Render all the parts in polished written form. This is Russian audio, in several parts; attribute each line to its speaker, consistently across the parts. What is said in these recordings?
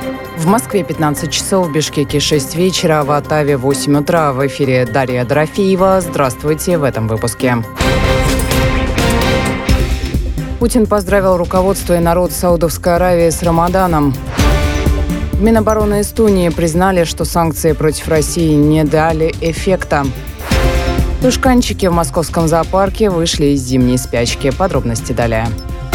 Speaker 1: В Москве 15 часов, в Бишкеке 6 вечера, в Оттаве 8 утра. В эфире Дарья Дорофеева. Здравствуйте в этом выпуске. Путин поздравил руководство и народ Саудовской Аравии с Рамаданом. В Минобороны Эстонии признали, что санкции против России не дали эффекта. Тушканчики в московском зоопарке вышли из зимней спячки. Подробности далее.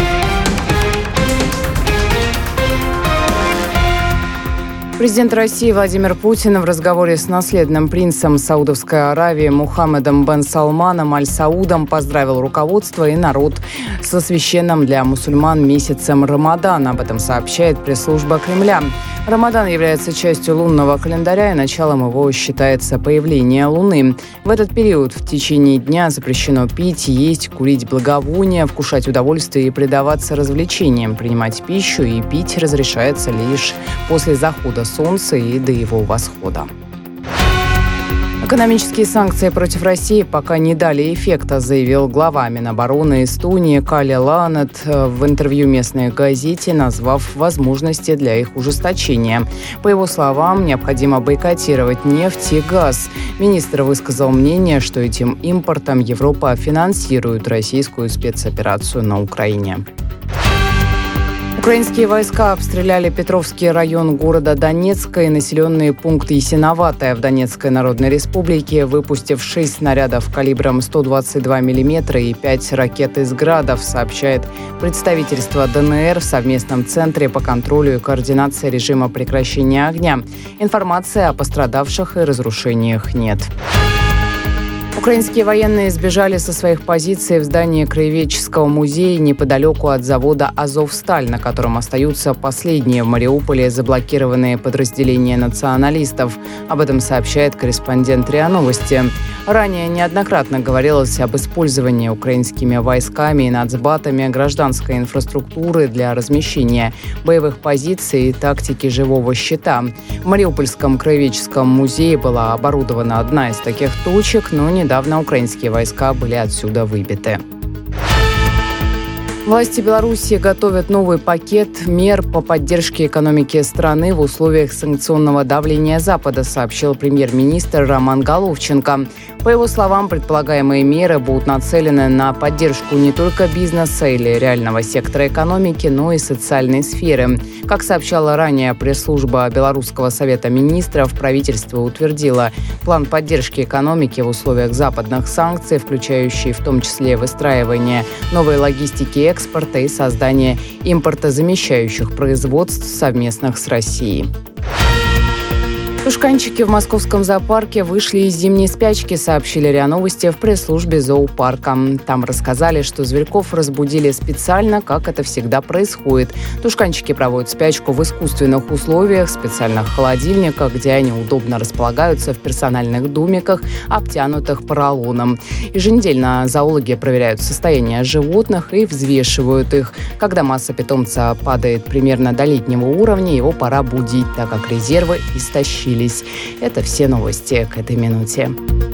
Speaker 1: Президент России Владимир Путин в разговоре с наследным принцем Саудовской Аравии Мухаммедом бен Салманом Аль-Саудом поздравил руководство и народ со священным для мусульман месяцем Рамадан. Об этом сообщает пресс-служба Кремля. Рамадан является частью лунного календаря, и началом его считается появление Луны. В этот период в течение дня запрещено пить, есть, курить благовония, вкушать удовольствие и предаваться развлечениям. Принимать пищу и пить разрешается лишь после захода солнца и до его восхода. Экономические санкции против России пока не дали эффекта, заявил глава Минобороны Эстонии Калли Ланет в интервью местной газете, назвав возможности для их ужесточения. По его словам, необходимо бойкотировать нефть и газ. Министр высказал мнение, что этим импортом Европа финансирует российскую спецоперацию на Украине. Украинские войска обстреляли Петровский район города Донецка и населенный пункт Ясиноватое в Донецкой Народной Республике, выпустив 6 снарядов калибром 122 мм и 5 ракет из «Градов», сообщает представительство ДНР в совместном центре по контролю и координации режима прекращения огня. Информации о пострадавших и разрушениях нет. Украинские военные сбежали со своих позиций в здании Краеведческого музея неподалеку от завода «Азовсталь», на котором остаются последние в Мариуполе заблокированные подразделения националистов. Об этом сообщает корреспондент РИА Новости. Ранее неоднократно говорилось об использовании украинскими войсками и нацбатами гражданской инфраструктуры для размещения боевых позиций и тактики живого щита. В Мариупольском краеведческом музее была оборудована одна из таких точек, но недавно украинские войска были отсюда выбиты. Власти Беларуси готовят новый пакет мер по поддержке экономики страны в условиях санкционного давления Запада, сообщил премьер-министр Роман Головченко. По его словам, предполагаемые меры будут нацелены на поддержку не только бизнеса или реального сектора экономики, но и социальной сферы. Как сообщала ранее пресс-служба Белорусского совета министров, правительство утвердило план поддержки экономики в условиях западных санкций, включающий в том числе выстраивание новой логистики экспорта и создание импортозамещающих производств совместных с Россией. Тушканчики в московском зоопарке вышли из зимней спячки, сообщили РИА Новости в пресс-службе зоопарка. Там рассказали, что зверьков разбудили специально, как это всегда происходит. Тушканчики проводят спячку в искусственных условиях, специальных холодильниках, где они удобно располагаются в персональных домиках, обтянутых поролоном. Еженедельно зоологи проверяют состояние животных и взвешивают их. Когда масса питомца падает примерно до летнего уровня, его пора будить, так как резервы истощились. Это все новости к этой минуте.